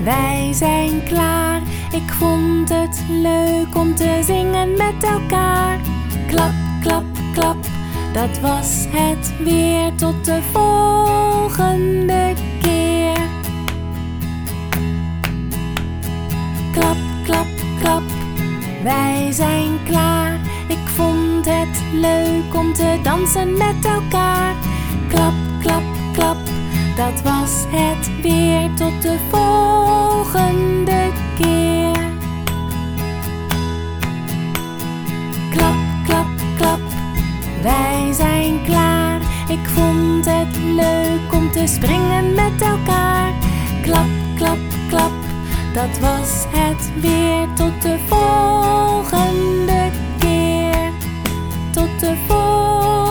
Wij zijn klaar, ik vond het leuk om te zingen met elkaar. Klap, klap, klap, dat was het weer. Tot de volgende keer. Klap, klap, klap, wij zijn klaar. Ik vond het leuk om te dansen met elkaar. Klap, klap, klap, dat was het weer. Tot de volgende keer. Klap, klap, klap, wij zijn klaar. Ik vond het leuk om te springen met elkaar. Klap, klap, klap, dat was het weer. Tot de volgende keer. Tot de volgende keer.